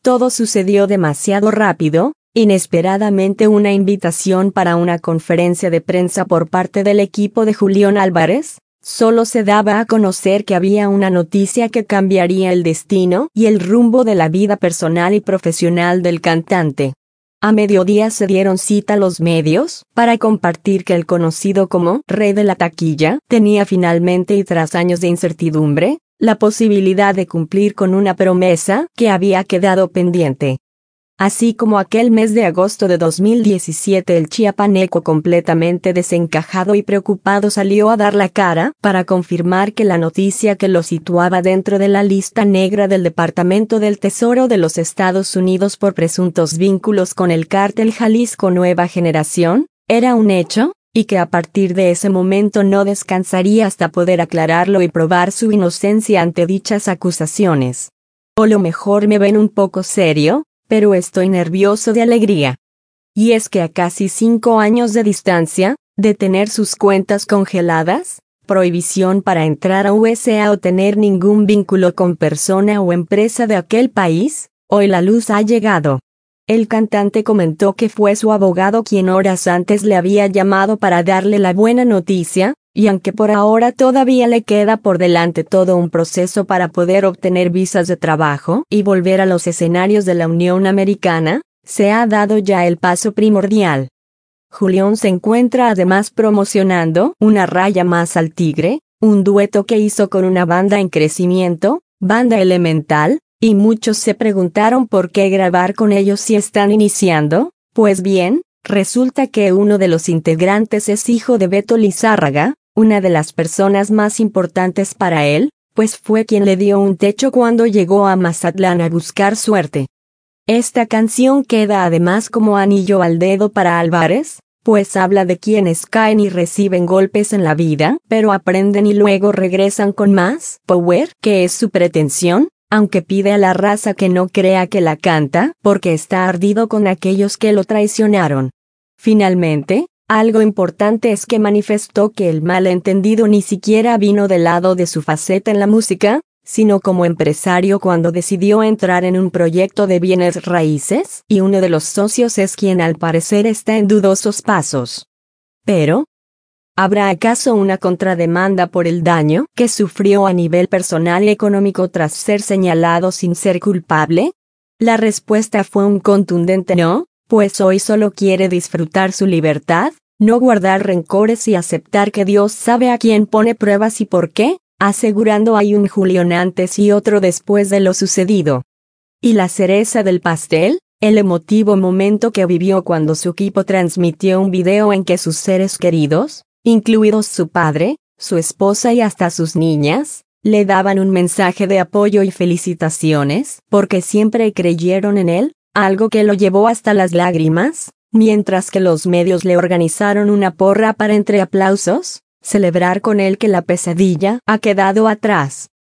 Todo sucedió demasiado rápido. Inesperadamente una invitación para una conferencia de prensa por parte del equipo de Julián Álvarez. Solo se daba a conocer que había una noticia que cambiaría el destino y el rumbo de la vida personal y profesional del cantante. A mediodía se dieron cita los medios para compartir que el conocido como Rey de la Taquilla tenía finalmente, y tras años de incertidumbre, la posibilidad de cumplir con una promesa que había quedado pendiente. Así como aquel mes de agosto de 2017, el chiapaneco, completamente desencajado y preocupado, salió a dar la cara para confirmar que la noticia que lo situaba dentro de la lista negra del Departamento del Tesoro de los Estados Unidos por presuntos vínculos con el cártel Jalisco Nueva Generación era un hecho, y que a partir de ese momento no descansaría hasta poder aclararlo y probar su inocencia ante dichas acusaciones. O lo mejor me ven un poco serio, pero estoy nervioso de alegría. Y es que a casi 5 años de distancia, de tener sus cuentas congeladas, prohibición para entrar a USA o tener ningún vínculo con persona o empresa de aquel país, hoy la luz ha llegado. El cantante comentó que fue su abogado quien horas antes le había llamado para darle la buena noticia, y aunque por ahora todavía le queda por delante todo un proceso para poder obtener visas de trabajo y volver a los escenarios de la Unión Americana, se ha dado ya el paso primordial. Julián se encuentra además promocionando Una raya más al tigre, un dueto que hizo con una banda en crecimiento, Banda Elemental, y muchos se preguntaron por qué grabar con ellos si están iniciando. Pues bien, resulta que uno de los integrantes es hijo de Beto Lizárraga, una de las personas más importantes para él, pues fue quien le dio un techo cuando llegó a Mazatlán a buscar suerte. Esta canción queda además como anillo al dedo para Álvarez, pues habla de quienes caen y reciben golpes en la vida, pero aprenden y luego regresan con más power, que es su pretensión, aunque pide a la raza que no crea que la canta, porque está ardido con aquellos que lo traicionaron. Finalmente, algo importante es que manifestó que el malentendido ni siquiera vino del lado de su faceta en la música, sino como empresario cuando decidió entrar en un proyecto de bienes raíces, y uno de los socios es quien al parecer está en dudosos pasos. Pero, ¿habrá acaso una contrademanda por el daño que sufrió a nivel personal y económico tras ser señalado sin ser culpable? La respuesta fue un contundente no, pues hoy solo quiere disfrutar su libertad, no guardar rencores y aceptar que Dios sabe a quién pone pruebas y por qué, asegurando hay un Julián antes y otro después de lo sucedido. Y la cereza del pastel, el emotivo momento que vivió cuando su equipo transmitió un video en que sus seres queridos, incluidos su padre, su esposa y hasta sus niñas, le daban un mensaje de apoyo y felicitaciones, porque siempre creyeron en él, algo que lo llevó hasta las lágrimas, mientras que los medios le organizaron una porra para, entre aplausos, celebrar con él que la pesadilla ha quedado atrás.